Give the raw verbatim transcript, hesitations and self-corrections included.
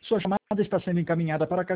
Sua chamada está sendo encaminhada para a caixa